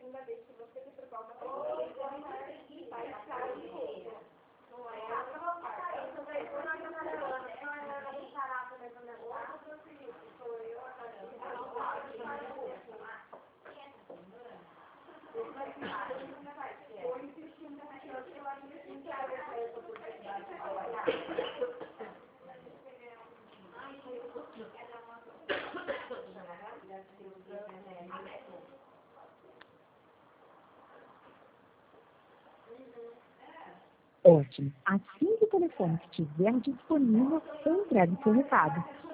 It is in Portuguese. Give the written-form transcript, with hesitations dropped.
Ótimo. Assim que o telefone estiver disponível, entregue seu recado.